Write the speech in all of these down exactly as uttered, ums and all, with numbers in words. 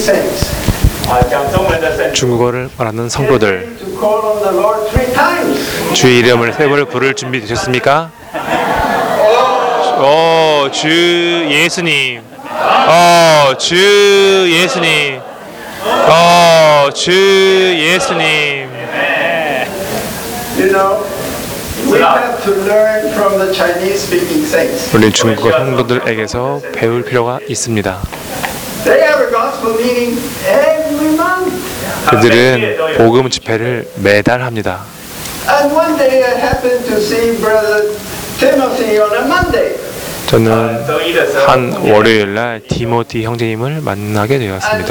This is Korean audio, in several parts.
중국어를 말하는 성도들, 주의 이름을 세 번을 부를 준비 되셨습니까? 오, 주 예수님. 어, 주 예수님. 어, 주 예수님. 우리 중국어 성도들에게서 배울 필요가 있습니다. 그들은 복음 집회를 매달 합니다. 저는 한 월요일 날 티모티 형제님을 만나게 되었습니다.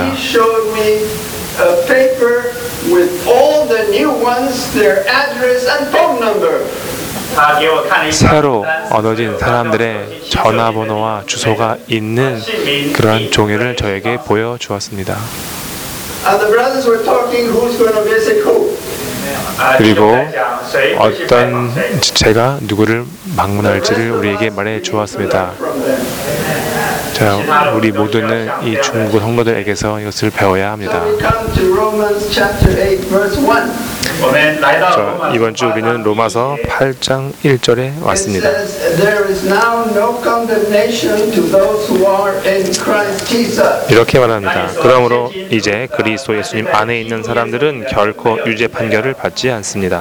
새로 얻어진 사람들의 전화번호와 주소가 있는 그러한 종이를 저에게 보여주었습니다. 그리고 어떤 제가 누구를 방문할지를 우리에게 말해 주었습니다. 자, 우리 모두는 이 중국어 성도들에게서 이것을 배워야 합니다. 자, 이번 주 우리는 로마서 팔 장 일 절에 왔습니다. 이렇게 말합니다. 그러므로 이제 그리스도 예수님 안에 있는 사람들은 결코 유죄 판결을 받지 않습니다.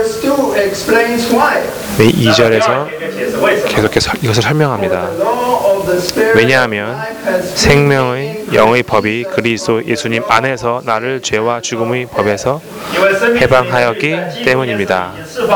이 절에서 계속해서 이것을 설명합니다. 왜냐하면 생명의 영의 법이 그리스도 예수님 안에서 나를 죄와 죽음의 법에서 해방하였기 때문입니다.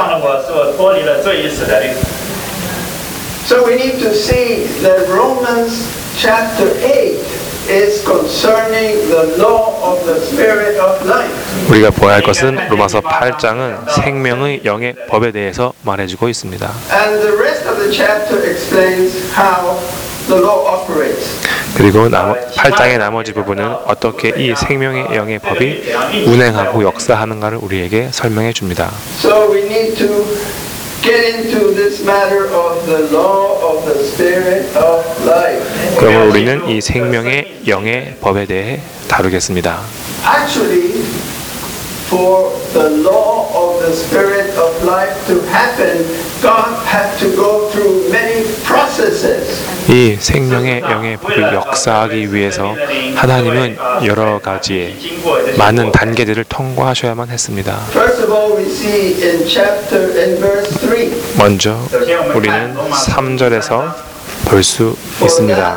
So we need to see that Romans chapter eight is concerning the law of the spirit of life. 우리가 보아야 할 것은 로마서 팔 장은 생명의 영의 법에 대해서 말해주고 있습니다. And the rest of the chapter explains how the law operates. 그리고 나머, 팔 장의 나머지 부분은 어떻게 이 생명의 영의 법이 운행하고 역사하는가를 우리에게 설명해 줍니다. So we need to get into this matter of the law of the spirit of life. 그러면 우리는 이 생명의 영의 법에 대해 다루겠습니다. Actually, for the law of the spirit of life to happen, God had to go through many processes. 이 생명의 영의 법을 역사하기 위해서 하나님은 여러 가지의 많은 단계들을 통과하셔야만 했습니다. First of all, we see in chapter in verse three. 먼저 우리는 삼 절에서 볼 수 있습니다.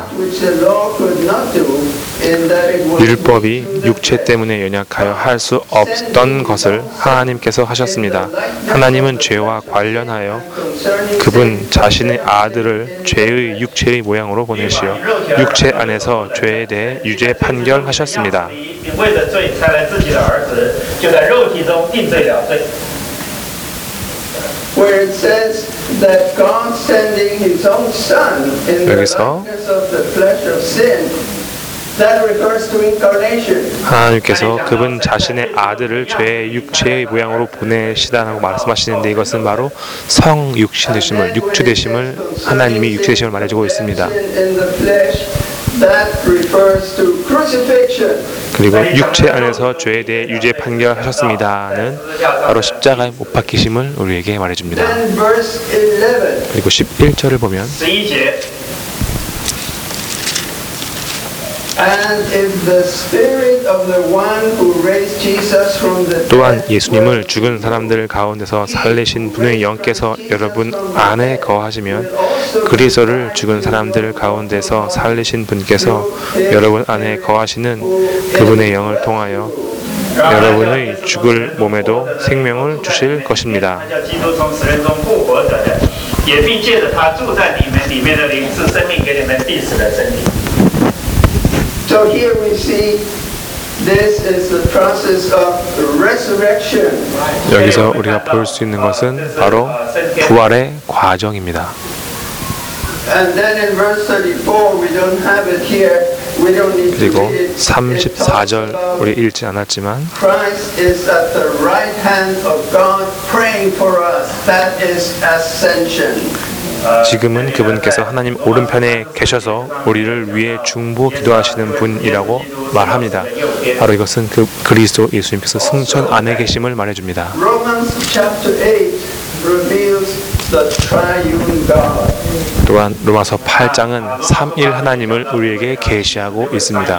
율법이 육체 때문에 연약하여 할 수 없던 것을 하나님께서 하셨습니다. 하나님은 죄와 관련하여 그분 자신의 아들을 죄의 육체의 모양으로 보내시어 육체 안에서 죄에 대해 유죄 판결하셨습니다. Where it says that God sending His own Son in the likeness of the flesh of sin, that refers to incarnation. 하나님께서 그분 자신의 아들을 죄의 육체의 모양으로 보내시다라고 말씀하시는데 이것은 바로 성육신 되심을, 육체 되심을 하나님이 육체 되심을 말해주고 있습니다. 그리고 육체 안에서 죄에 대해 유죄 판결하셨습니다는 바로 십자가에 못 박히심을 우리에게 말해줍니다. 그리고 십일 절을 보면 또한 예수님을 죽은 사람들 가운데서 살리신 분의 영께서 여러분 안에 거하시면 그리스도를 죽은 사람들 가운데서 살리신 분께서 여러분 안에 거하시는 그분의 영을 통하여 여러분의 죽을 몸에도 생명을 주실 것입니다. So here we see this is the process of resurrection. 여기서 우리가 볼 수 있는 것은 바로 부활의 과정입니다. And then in verse thirty-four, we don't have it here. We don't need to 그리고 read it. 삼십사 절 우리 읽지 않았지만 Christ is at the right hand of God praying for us. That is ascension. 지금은 그분께서 하나님 오른편에 계셔서 우리를 위해 중보 기도하시는 분이라고 말합니다. 바로 이것은 그 그리스도 예수님께서 승천 안에 계심을 말해줍니다. Romans chapter eight reveals the triune God. 또한 로마서 팔 장은 삼일 하나님을 우리에게 계시하고 있습니다.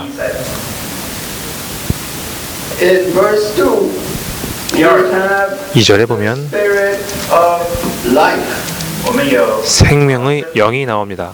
In verse two, we have 이 절에 보면 Spirit of life. 생명의 영이 나옵니다.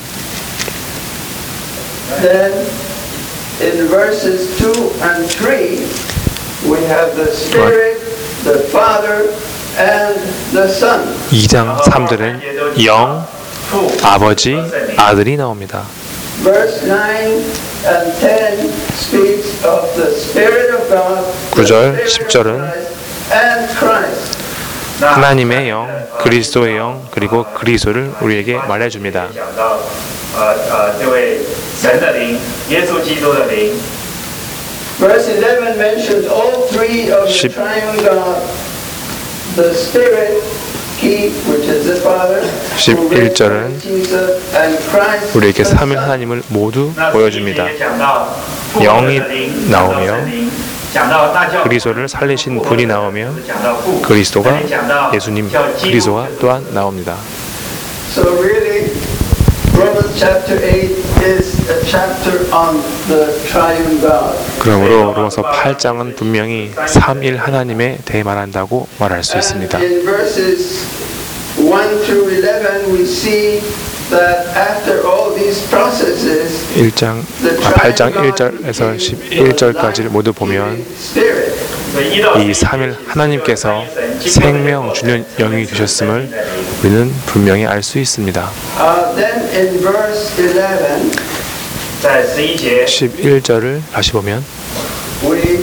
Then in verses two and three, we have the Spirit, the Father, and the Son. 이 장 삼 절엔 영, 아버지, 아들이 나옵니다. Verse nine and ten speaks of the Spirit of God, 구 절, the 십 Spirit 절은 of Christ, and Christ. 하나님의 영, 그리스도의 영, 그리고 그리스도를 우리에게 말해줍니다. 讲到呃呃这位神的灵，耶稣基督的灵。 Verse eleven mentions all three of the 십- triune God, the Spirit, He, which is the Father, who 십일 raised 절은 Jesus, and Christ, 우리에게 the 삼일 Son. 하나님을 모두 那 보여줍니다. 讲到复活 영이 的灵， 나오며 讲到神灵，讲到大教 그리스도를 살리신 분이 나오며 讲到复活 그리스도가 讲到 예수님 叫基督 그리스도가 또한 나옵니다. So really, Romans chapter eight is a chapter on the triune God. 그러므로 로마서 팔 장은 분명히 삼일 하나님에 대해 말한다고 말할 수 And 있습니다. in verses one through eleven, we see that after all these processes, 일 장, 아, 팔 장 일 절에서 십일 절까지를 모두 보면 Spirit. 所以一到 이 삼일 하나님께서 생명 주는 영이 되셨음을 우리는 분명히 알 수 있습니다. Uh, then in verse eleven, 在十一节 십일 절을 다시 보면 we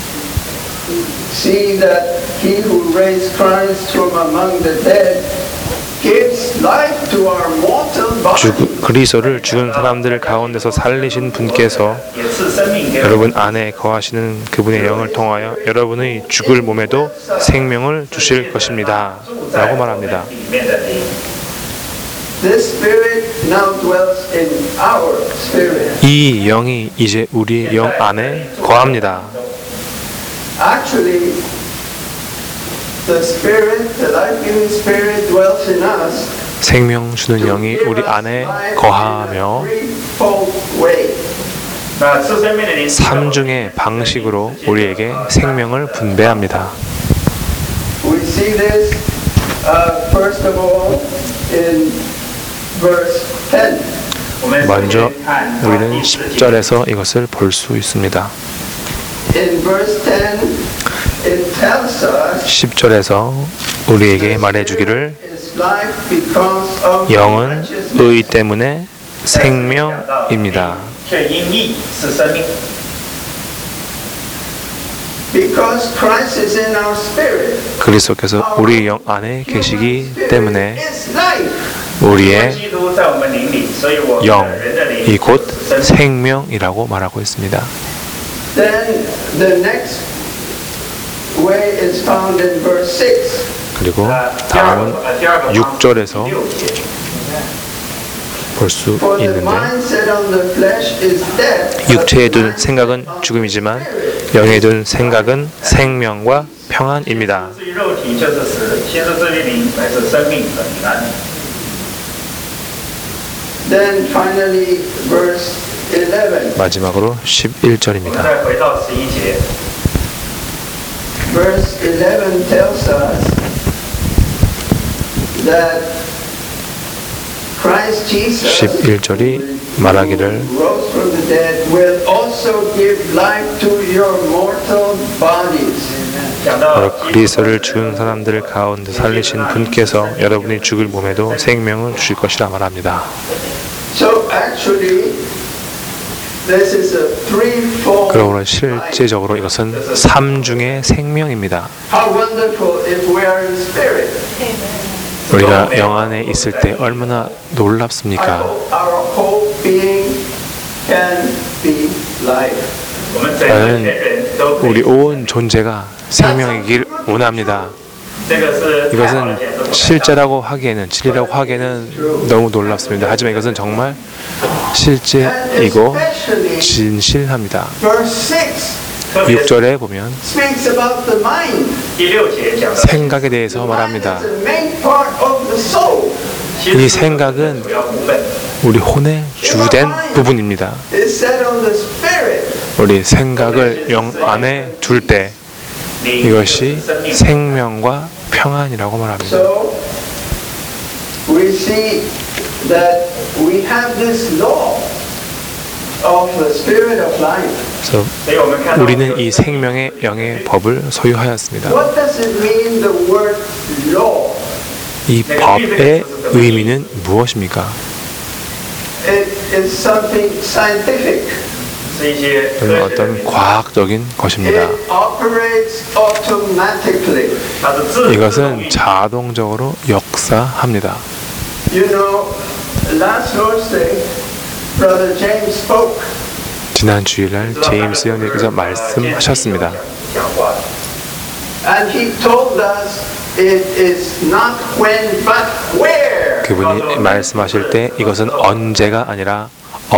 see that He who raised Christ from among the dead gives life to our mortal body. 죽, 그리스도를 죽은 사람들 가운데서 살리신 분께서 也赐生命给我们。 여러분 안에 거하시는 그분의 영을 통하여 여러분의 죽을 몸에도 생명을 주실 것입니다. 라고 말합니다. 里面的灵， This Spirit now dwells in our spirit. 이 영이 이제 우리의 영 안에 거합니다. Actually, the Spirit, the life-giving Spirit dwells in us. 생명 주는 영이 우리 안에 거하며 threefold way. 那赐生命的灵， 삼중의 방식으로 우리에게 생명을 분배합니다. We see this uh, first of all in verse ten. 我们首 먼저 先看 우리는 第十 십 节。 절에서 이것을 볼 수 있습니다. In verse ten, it tells us 십 절에서 우리에게 말해주기를 is life because of 영은 righteousness. 의 때문에 생명입니다. 却因义是生命， Because Christ is in our spirit. 그리스도께서 우리 영 안에 계시기 때문에 It's life. 우리의 基督在我们灵里，所以我们的人的灵 영이 곧 是生命。 생명이라고 말하고 있습니다. Then the next way is found in verse six. 그리고 呃第二个 다음은 呃第二个 육 절에서 第六节， 볼 수 For the 있는데 mind set on the flesh is death. 육체에 둔 생각은 죽음이지만 영에 둔 생각은 생명과 평안입니다. 至于肉体就是死，心思之灵乃是生命和平安。 Then finally, verse eleven. 마지막으로 십일 我们 절입니다. 再回到十一节， Verse eleven tells us that Christ Jesus, 십일 절이 말하기를 who rose from the dead, will also give life to your mortal bodies. 讲到 바로 그리스도를 죽은 사람들 가운데 살리신 분께서 여러분이 죽을 몸에도 생명을 주실 것이라 말합니다. So actually, this is a threefold 그러므로 life. 실제적으로 이것은 삼중의 생명입니다. How wonderful if we are in spirit. 우리가 영 안에 있을 때 얼마나 I 놀랍습니까? hope our whole being can be life. 我们整个全人都可以 우리 온 존재가 생명이길 원합니다. 이것은 실제라고 하기에는 진리라고 하기에는 너무 놀랍습니다. 하지만 이것은 정말 실제이고 진실합니다. Verse six 육 절에 보면 speaks about the mind. 第六节讲到 생각에 대해서 말합니다. It's the main part of the soul. 이 생각은 主要部分， 우리 혼의 주된 부분입니다. It's set on the spirit. 우리 생각을 영 안에 둘 때 灵 이것이 生命 생명과 평안이라고 말합니다. So we see that we have this law of the spirit of life. 그래서 所以我们看到 우리는 이 생명의 영의 법을 소유하였습니다. What does it mean, the word law? 이 법의 의미는 무엇입니까? It is something scientific. 是一些科 이는 学的 어떤 名词， 과학적인 것입니다. It operates automatically. 它是自动 이것은 자동적으로 역사합니다. You know, last Thursday, Brother James spoke. 지난 주일날 제임스 형님께서 말씀하셨습니다. 讲话， And he told us it is not when but where. 그분이 말씀하실 때 이것은 언제가 아니라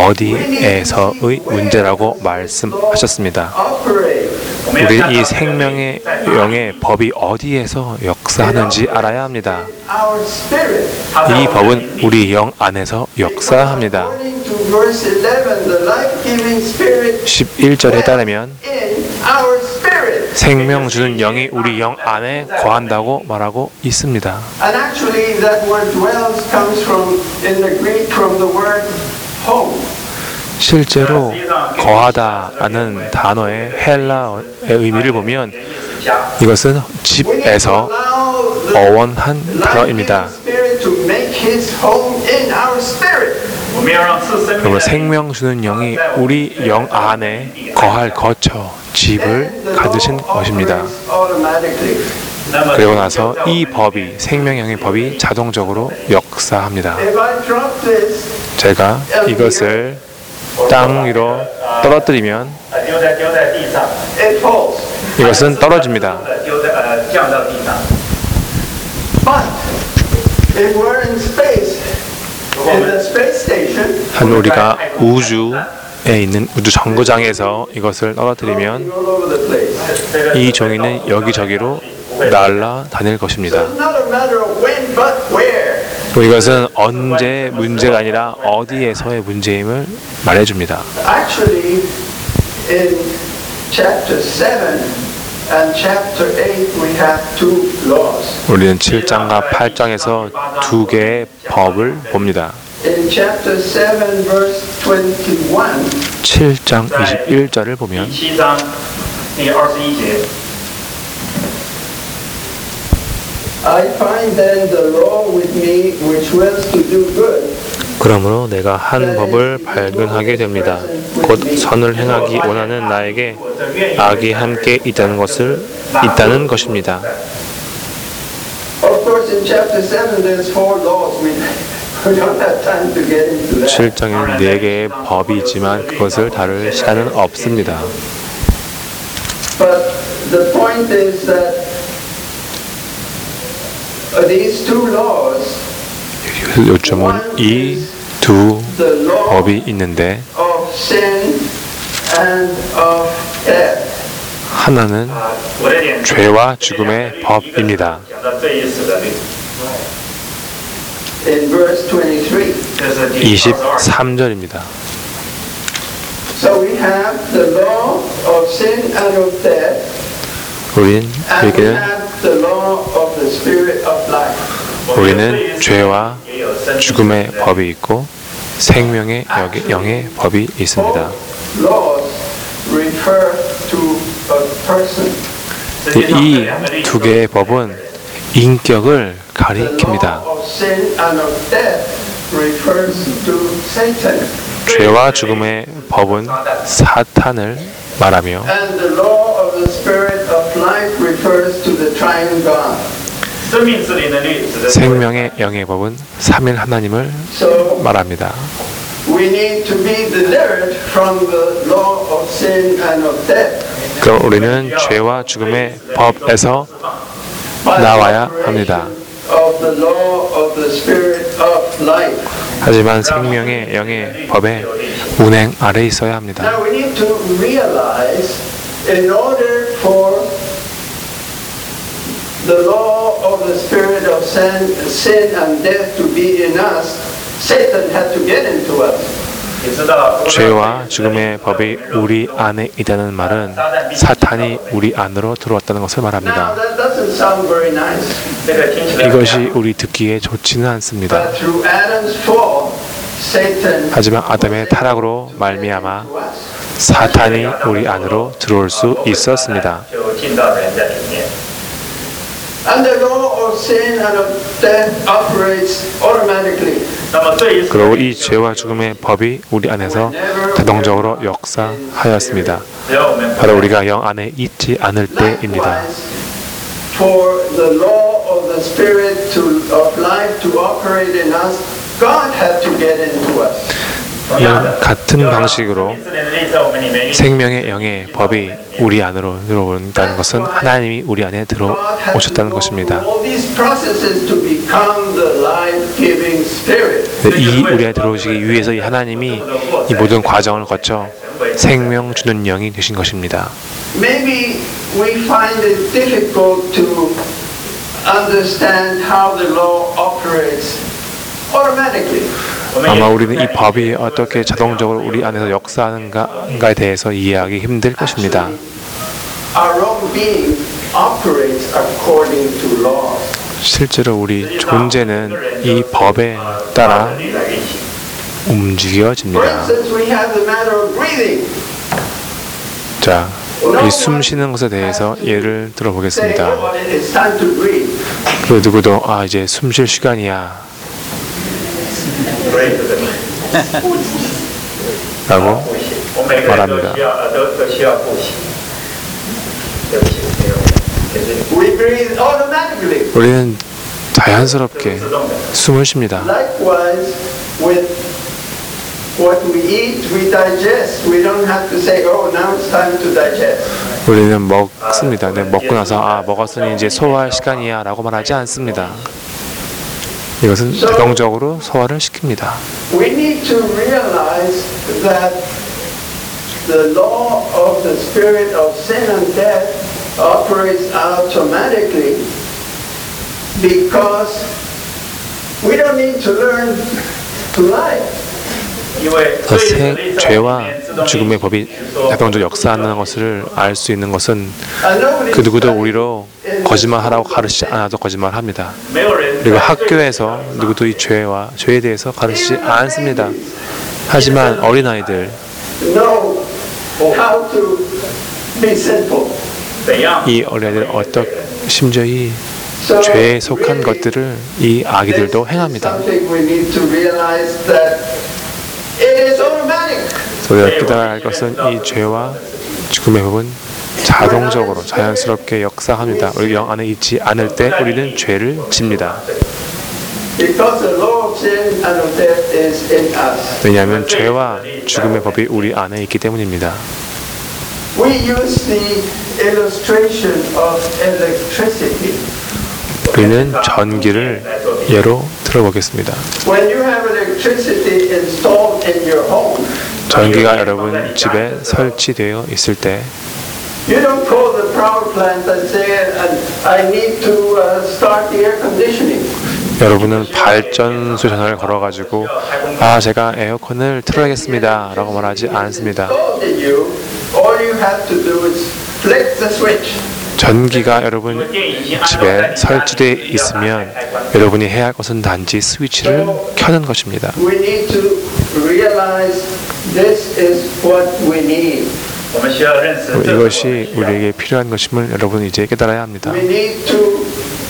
어디에서의 문제라고 말씀하셨습니다. Operate. 우리 이 생명의 영의 법이 어디에서 역사하는지 알아야 합니다. Our spirit. 이 법은 우리 영 안에서 역사합니다. According to verse eleven, the life-giving spirit 십일 절에 따르면 in our spirit. 생명 주는 영이 우리 영 안에 거한다고 말하고 있습니다. And actually, that word dwells comes from, in the Greek, from the word home. 실제로 거하다라는 단어의 헬라어의 의미를 보면 家， 이것은 We need to 집에서 allow the 어원한 단어입니다. life-giving spirit to make his home in our spirit. 我们要让赐生命 그러면 的灵 생명 주는 영이 우리 영 안에 거할 거처, 집을 Then the 가지신 law 것입니다. operates automatically. 那么 그리고 나서 이 법이 생명영의 법이 자동적으로 역사합니다. If I drop this, 제가 이것을 땅 위로 떨어뜨리면 呃丢在丢在地上， it falls. 이것은 떨어집니다. 丢在呃降到地上。 But if we're in space, in the space station, 한 우리가 우주에 있는 우주 정거장에서 이것을 떨어뜨리면 all over the place. 이 종이는 여기저기로 날아 다닐 것입니다. It's not a matter of when but where. 또 이것은 언제 문제가 아니라 어디에서의 문제임을 말해줍니다. Actually, in chapter seven and chapter eight, we have two laws. 우리는 칠 장과 팔 장에서 두 개의 법을 봅니다. In chapter seven, verse twenty-one, 칠 장 이십일 절을 第 보면 七章第二十一节， I find then the law with me which wills to do good. 그러므로 내가 한 법을 발견하게 됩니다. 곧 선을 행하기 원하는 나에게 악이 함께 있다는 것을 있다는 것입니다. Of course, in chapter seven, there's four laws. We, we don't have time to get into that. 칠 장에는 네 개의 법이 있지만 그것을 다룰 시간은 없습니다. But the point is that uh, these two laws, 요점은 이 두 the law 법이 있는데 of sin and of death, 하나는 我的点 죄와 죽음의 법입니다. 讲到这一次的律， in verse twenty-three. 这是第二十二。 이십삼 절입니다. So we have the law of sin and of death, 우린 and we 여기는 have the law of the spirit of life. 우리는 죄와 죽음의 법이 있고 생명의 영의- 영의 법이 있습니다. Both laws refer to a person. 이 두 개의 법은 인격을 The 가리킵니다. law of sin and of death refers to Satan. 죄와 죽음의 법은 사탄을 말하며 And the law of the spirit of life refers to the triune God. 生命之灵的律指的是 생명의 영의 법은 삼일 하나님을 So 말합니다. we need to be delivered from the law of sin and of death. 그럼 우리는 죄와 죽음의 법에서 by 나와야 the 합니다. operation of the law of the spirit of life. 하지만 생명의 영의 법에 운행 아래 있어야 합니다. Now we need to realize, in order for the law of the spirit of sin, sin and death to be in us, Satan had to get into us. 죄와 죽음의 법이 우리 안에 있다는 말은 사탄이 우리 안으로 들어왔다는 것을 Now 말합니다. that doesn't sound very nice, 이것이 우리 듣기에 좋지는 않습니다. but through Adam's fall, Satan 하지만 아담의 타락으로 말미암아 to us. 사탄이 우리 안으로 들어올 수 있었습니다. 就进到人的里面。 And the law of sin and of death operates automatically. 那么对于 그리고 이 죄와 죽음의 법이 우리 안에서 자동적으로 역사하였습니다. 只要我们 바로 우리가 영 안에 있지 않을 때입니다. Likewise, for the law of the spirit to, of life to operate in us, God had to get into us. 이런 같은 방식으로 생명의 영의 법이 우리 안으로 들어온다는 것은 하나님이 우리 안에 God had to 들어오셨다는 go 것입니다. through all these processes to become the life-giving spirit. 이 우리 안에 들어오시기 위해서 이 하나님이 이 모든 과정을 거쳐 생명 주는 영이 되신 것입니다. Maybe we find it difficult to understand how the law operates automatically. 아마 우리는 이 법이 어떻게 자동적으로 우리 안에서 역사하는가에 대해서 이해하기 힘들 것입니다. Our own being operates according to law. 실제로 우리 존재는 이 법에 따라 For 움직여집니다. instance, we have the matter of breathing. 자, 이 숨 쉬는 것에 대해서 예를 Say, 들어보겠습니다. oh, it's time to breathe. 그 누구도 아 이제 숨 쉴 시간이야 라고 我每个人都 말합니다. 需要呃都都需要呼吸。对不起，没有，给这里 We breathe automatically. 우리는 자연스럽게 自动的。 숨을 쉽니다. Likewise, with what we eat, we digest. We don't have to say, oh, now it's time to digest. 우리는 먹습니다. 근데 먹고 나서 아 먹었으니 이제 소화할 시간이야 라고 말하지 않습니다. 이것은 자동적으로 소화를 시킵니다. We need to realize that the law of the spirit of sin and death operates automatically because we don't need to learn to lie. 因为 그 생, 죄와 죽음의 법이 자동적으로 역사하는 것을 알 수 있는 것은 And nobody 그 누구도 우리로 거짓말하라고 가르치지 않아도 거짓말합니다. 没有人 그리고 학교에서 누구도 이 죄와 죄에 대해서 가르치지 않습니다. 하지만 어린아이들 know how to be sinful. 怎样 이 어린아이들 어떤 심지어 이 So 죄에 속한 really, 것들을 이 아기들도 this is 행합니다. something we need to realize that it is automatic. 우리가 깨달아야 할 것은 이 죄와 죽음의 법은 자동적으로 자연스럽게 역사합니다. 우리 영 안에 있지 않을 때 우리는 죄를 집니다. Because the law of sin and of death is in us. 왜냐하면 죄와 죽음의 법이 우리 안에 있기 때문입니다. We use the illustration of electricity. 우리는 전기를 예로 들어보겠습니다. When you have electricity installed in your home, 전기가 여러분 집에 설치되어 있을 때 you don't call the power plant and say, I need to uh, start the air conditioning. 여러분은 발전소 전화를 걸어가지고 아 제가 에어컨을 틀어야겠습니다 라고 말하지 않습니다. Installed in you, all you have to do is flick the switch. 전기가 여러분 집에 설치되어 있으면 여러분이 해야 할 것은 단지 스위치를 켜는 것입니다. We need to realize this is what we need. 我们需要认识这个 이것이 우리에게 필요한 것임을 여러분 이제 깨달아야 합니다. We need to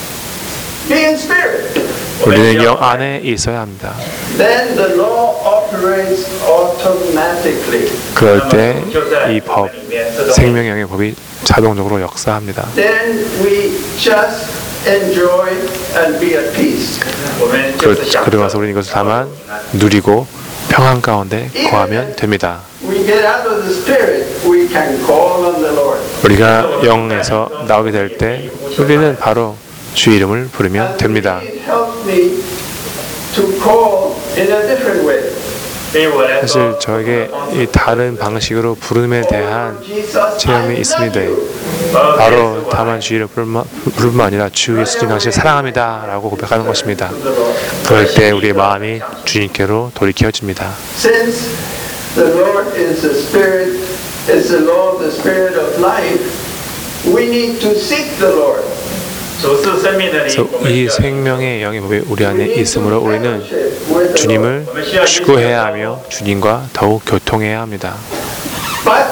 be in spirit. 우리는 영 안에 있어야 합니다. Then the law operates automatically. 그럴 때 이 법, 생명영의 법이 자동적으로 역사합니다. Then we just enjoy and be at peace. 我们 그, 就是享 그러면서 우리는 이것을 다만 누리고 평안 가운데 거하면 됩니다. We get out of the spirit, we can call on the Lord. 우리가 영에서 나오게 될 때 우리는 바로 주의 이름을 부르면 됩니다. It helped me to call in a different way. 对于我来 사실 说， 저에게 이 다른 방식으로 부름에 대한 Jesus, 체험이 I 있습니다. love you. 바로 다만 주의를 부르면 뿐만 아니라 주 예수님 당신을 사랑합니다 라고 고백하는 것입니다. 그럴 때 우리의 마음이 주님께로 돌이켜집니다. Since the Lord is the Spirit, is the Lord, the Spirit of life, we need to seek the Lord. 主是生命的灵， 그래서 我们需 이 要 생명의 영의 법이 우리 안에 We need to 있으므로 우리는 fellowship with the Lord. 주님을 추구해야 하며 주님과 더욱 교통해야 합니다. But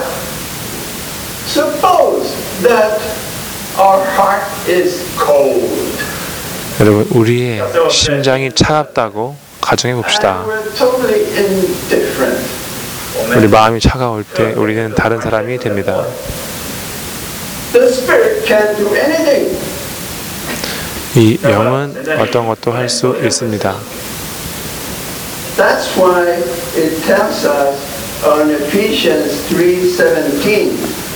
suppose that our heart is cold 여러분 우리의 심장이 차갑다고 가정해 봅시다. and we're totally indifferent. 我 우리 们 마음이 차가울 때 우리는 다른 사람이 됩니다. The Spirit can do anything. 이 영은 어떤 것도 할 수 있습니다. That's why it tells us on Ephesians three seventeen.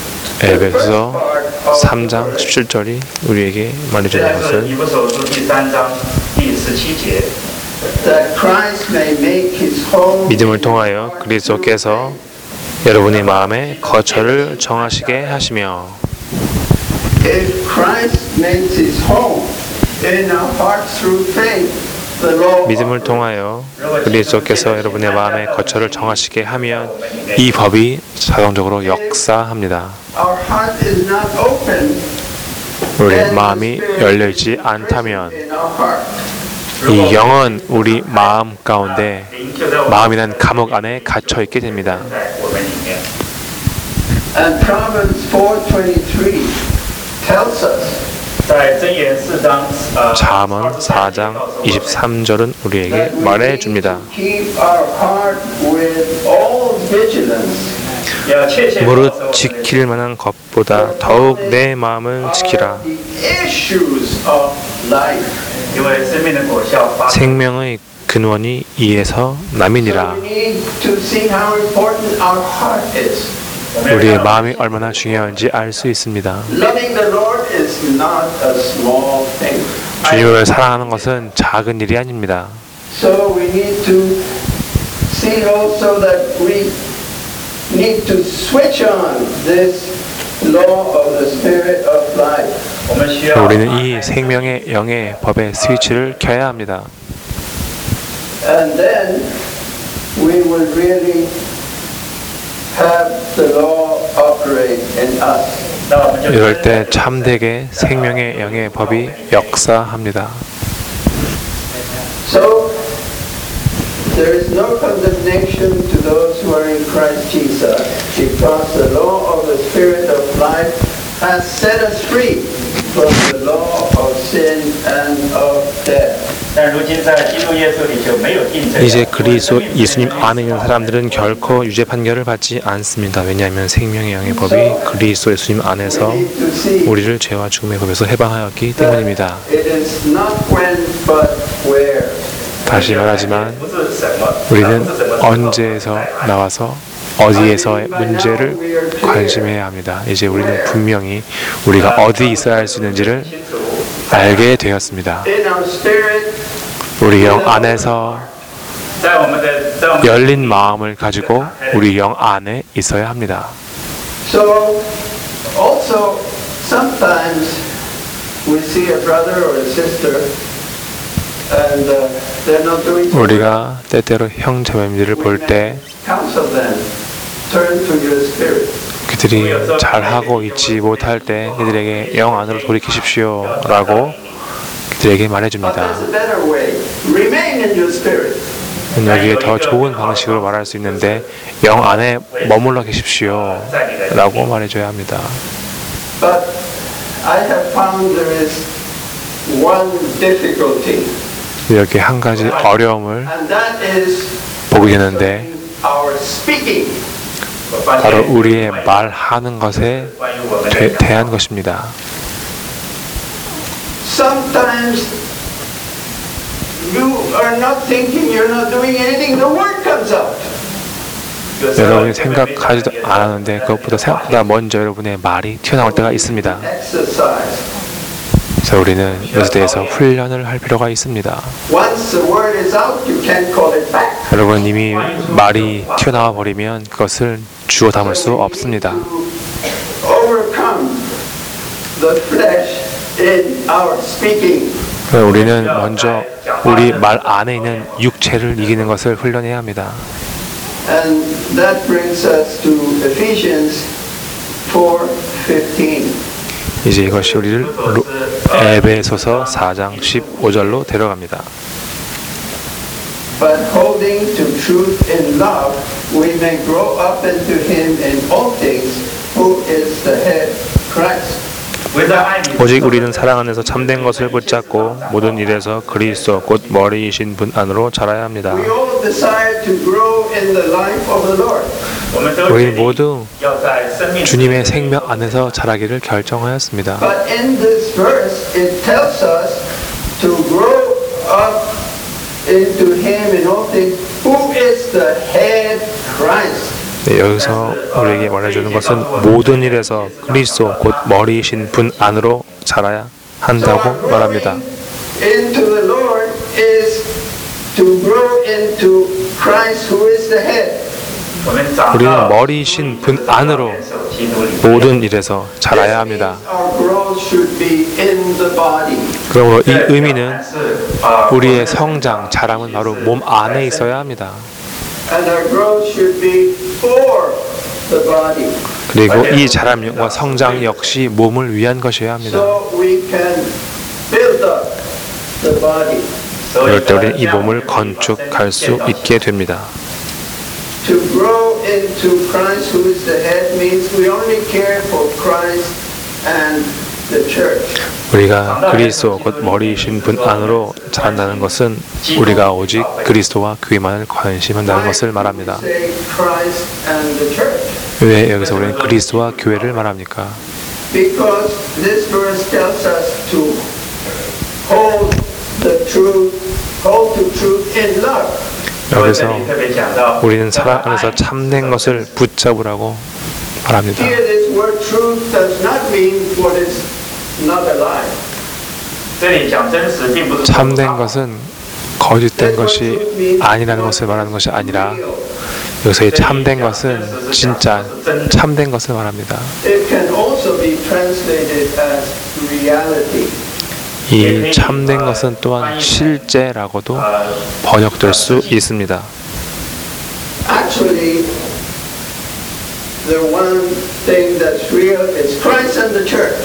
에베소서 삼 장 십칠 절이 우리에게 现 말해주는 在是 것은 以弗所书第三章第十七节， That Christ may make his home 믿음을 통하여 그리스도께서 여러분의 마음에 거처를 정하시게 하시며 if Christ makes his home in our hearts through faith, the law 믿음을 통하여 그리스도께서 여러분의 마음에 거처를 정하시게 하면 이 법이 자동적으로 역사합니다. our heart is not open. 우리 then 마음이 the Spirit 열려있지 is 않다면 present in our heart. 이 영은 우리 마음 가운데 灵就在我们 마음이란 감옥 안에 갇혀 있게 됩니다. 在我们里面。 And Proverbs four twenty-three tells us 在箴言四章呃 잠언 사 장 이십삼 절은 우리에게 that we 말해 need 줍니다. to keep our heart with all vigilance. 要切切保守我 무릇 们的 지킬 만한 것보다 더욱 내 마음을 지키라. Are the issues of life. 因为生命的果效发生。 생명의 근원이 이에서 So 남이니라. we need to see how important our heart is. 我们要 우리의 让 마음이 얼마나 중요한지 알 수 있습니다. Loving the Lord is not a small thing. 주님을 사랑하는 것은 작은 일이 아닙니다. So we need to see also that we need to switch on this law of the Spirit of life. 我们需要 우리는 이 생명의 영의 법의 스위치를 켜야 합니다. And then we will really have the law operate in us. 那我们就 이럴 때 참되게 생명의 영의 법이 역사합니다. So there is no condemnation to those who are in Christ Jesus, because the law of the Spirit of life has set us free from the law of sin and of death. 但如今在基督耶稣里就没有定罪。 이제 그리스도 예수님 안에 있는 사람들은 결코 유죄 판결을 받지 않습니다. 왜냐하면 생명의 영의 법이 그리스도 예수님 We 안에서 need to see 우리를 죄와 죽음의 법에서 해방하였기 때문입니다. that it is not when but where. 다시 말하지만 不是什么， 우리는 不是什么时候 언제에서 나와서 어디에서의 문제를 관심해야 합니다. 이제 우리는 분명히 우리가 어디 있어야 할 수 있는지를 清楚。 알게 되었습니다. In our spirit, 우리 영 안에서 在我们的在我们 열린 마음을 가지고 우리 영 안에 있어야 합니다. so also sometimes we see a brother or a sister and uh, they're not doing so well. 우리가 때때로 형제매님들을 볼 때 Counsel them. Turn to your spirit. 그들이 잘하고 있지 못할 때 그들에게 영 안으로 돌이키십시오 라고 그들에게 But 말해줍니다. there's a better way. Remain in your spirit. 여기에 더 좋은 방식으로 말할 수 있는데 영 안에 머물러 계십시오 라고 말해줘야 합니다. But I have found there is one difficulty, 여기 한 가지 어려움을 and that is 보게 되는데 our speaking. 我发现 바로 우리의 말하는 것에 关于我们 대, 的 대한 것입니다. Sometimes you are not thinking, you're not doing anything, the word comes out. 有时候 여러분이 생각하지도 않았는데 그것보다 생각보다 먼저 여러분의 말이 튀어나올 때가 있습니다. Exercise. 그래서 우리는 이것에 대해서 훈련을 할 필요가 있습니다. Once the word is out, you can't call it back. 여러분 이미 말이 튀어나와 버리면 그것을 주워 담을 수 없습니다. To overcome the flesh in our speaking. 우리는 먼저 우리 말 안에 있는 육체를 이기는 것을 훈련해야 합니다. And that brings us to Ephesians four fifteen. 이제 이것이 우리를 로- 에베소서 사 장 십오 절로 데려갑니다. But holding to truth in love, we may grow up into Him in all things, who is the head, Christ. 오직 우리는 사랑 안에서 참된 것을 붙잡고 모든 일에서 그리스도 곧 머리이신 분 안으로 자라야 합니다. We all desire to grow in the life of the Lord. 우리 모두 주님의 생명 안에서 자라기를 결정하였습니다. But in this verse, it tells us to grow up into Him in all things, who is the head, Christ. 네, 여기서 우리에게 말해주는 것은 모든 일에서 그리스도 곧 머리이신 분 안으로 자라야 한다고 말합니다. Into the Lord is to grow into Christ, who is the head. 우리는 머리이신 분 안으로 모든 일에서 자라야 합니다. Our growth should be in the body. 그러므로 이 의미는 우리의 성장, 자람은 바로 몸 안에 있어야 합니다. And our growth should be for the body. 그리고 이 자람과 성장 역시 몸을 위한 것이어야 합니다. So we can build up the body. 그럴 때 우리는 이 몸을 건축할 수 있게 됩니다. To grow into Christ, who is the head, means we only care for Christ and the church. 우리가 그리스도 곧 머리이신 분 안으로 자란다는 것은 우리가 오직 그리스도와 교회만을 관심한다는 것을 말합니다. Say Christ and the church. 왜 여기서 우리는 그리스도와 교회를 말합니까? Because this verse tells us to hold the truth, hold to truth in love. 여기서 우리는 사랑 안에서 참된 것을 붙잡으라고 말합니다. Here, this word truth does not mean what is not a lie. 참된 것은 거짓된 것이 아니라는 것을 말하는 것이 아니라 여기서 이 참된 것은 진짜 참된 것을 말합니다. It can also be translated as reality. 이 참된 것은 또한 실제라고도 번역될 수 있습니다. Actually, the one thing that's real is Christ and the church.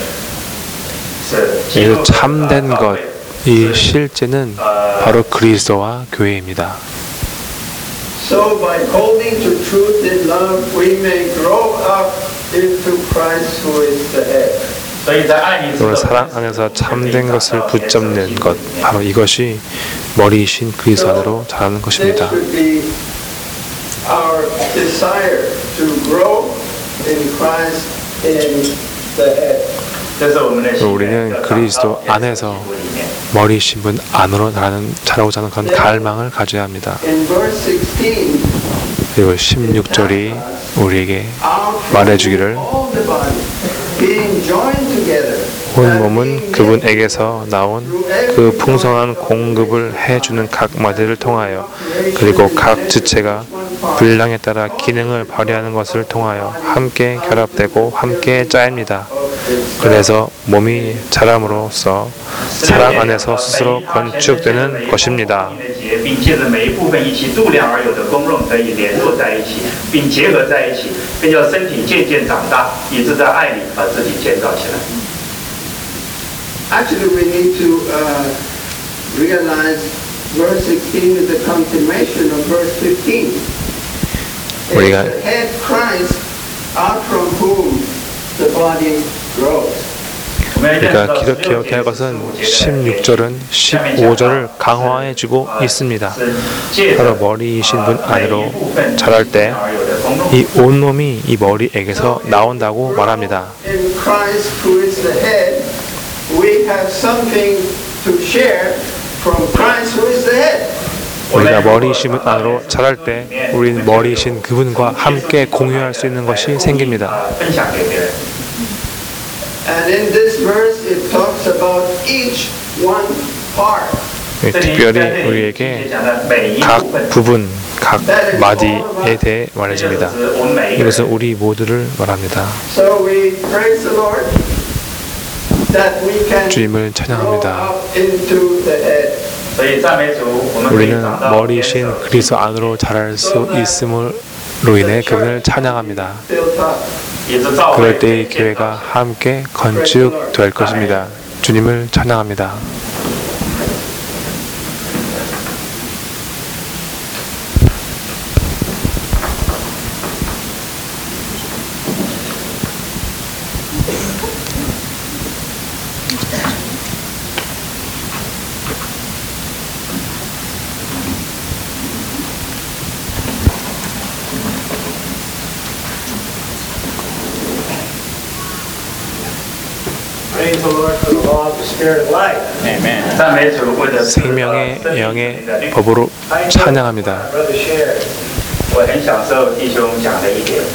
이 참된 것, 이 실제는 바로 그리스도와 교회입니다. So by holding to truth in love, we may grow up into Christ, who is the head. 그리고 사랑 안에서 참된 것을 붙잡는 것, 바로 이것이 머리이신 그리스도 안으로 자라는 This 것입니다. should be our desire to grow in Christ in the head. 우리는 그리스도 안에서 머리이신 분 안으로 자라는, 자라고자 하는 그런 갈망을 가져야 합니다. In verse sixteen, 그리고 십육 절이 우리에게 our 말해주기를 all the body being joined together. 온 몸은 그분에게서 나온 그 풍성한 공급을 해주는 각 마디를 통하여 그리고 각 지체가 분량에 따라 기능을 발휘하는 것을 통하여 함께 결합되고 함께 짜입니다. 그래서 몸이 자람으로써 사랑 안에서 스스로 건축되는 것입니다. 并借着每一部分一起度量而有的功用得以联络在一起，并结合在一起，并叫身体渐渐长大，以致在爱里把自己建造起来。 Actually, we need to uh, realize verse sixteen is the confirmation of verse fifteen. It's 우리가 the head Christ, out from whom the body grows. 우리가 기억해야 할 것은 십육 절은 십오 절을 강화해주고 있습니다. 바로 머리이신 분 안으로 자랄 때 이 온몸이 이 머리에게서 나온다고 말합니다. In Christ, who is the head, we have something to share from Christ, who is the head. 우리가 머리이신 분 안으로 자랄 때 우리는 머리이신 그분과 함께 공유할 수 있는 것이 생깁니다. And in this verse it talks about each one part. 예, 특별히 우리에게 각 부분, 각 마디에 대해 말해줍니다. 이것은 우리 모두를 말합니다. So we praise the Lord that we can 주님을 grow 찬양합니다. up into the head. 所以赞美主，我们可以 우리는 长到 머리신 그리스도 안으로 자랄 수 있음으로 인해 그분을 찬양합니다. Built up. 以致教会 그럴 때 이 교회가 함께 건축될 것입니다. 주님을 찬양합니다. Praise the Lord for the law of the Spirit of life. 赞美主，为了 생명의 영의 법으로 찬양합니다. Brother shared. 我很享受弟兄讲的一点。